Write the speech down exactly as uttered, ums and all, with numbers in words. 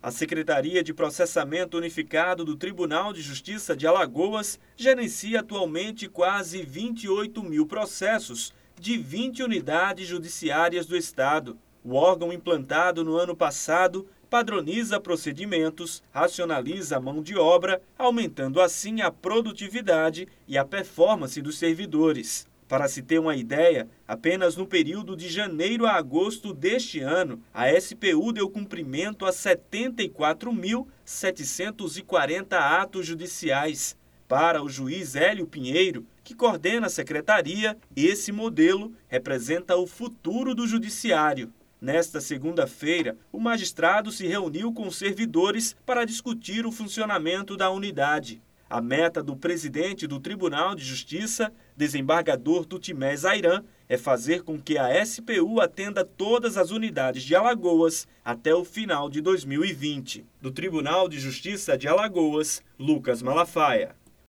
A Secretaria de Processamento Unificado do Tribunal de Justiça de Alagoas gerencia atualmente quase vinte e oito mil processos de vinte unidades judiciárias do Estado. O órgão implantado no ano passado padroniza procedimentos, racionaliza a mão de obra, aumentando assim a produtividade e a performance dos servidores. Para se ter uma ideia, apenas no período de janeiro a agosto deste ano, a S P U deu cumprimento a setenta e quatro mil setecentos e quarenta atos judiciais. Para o juiz Hélio Pinheiro, que coordena a secretaria, esse modelo representa o futuro do judiciário. Nesta segunda-feira, o magistrado se reuniu com os servidores para discutir o funcionamento da unidade. A meta do presidente do Tribunal de Justiça, desembargador Tutimé Zairan, é fazer com que a S P U atenda todas as unidades de Alagoas até o final de dois mil e vinte. Do Tribunal de Justiça de Alagoas, Lucas Malafaia.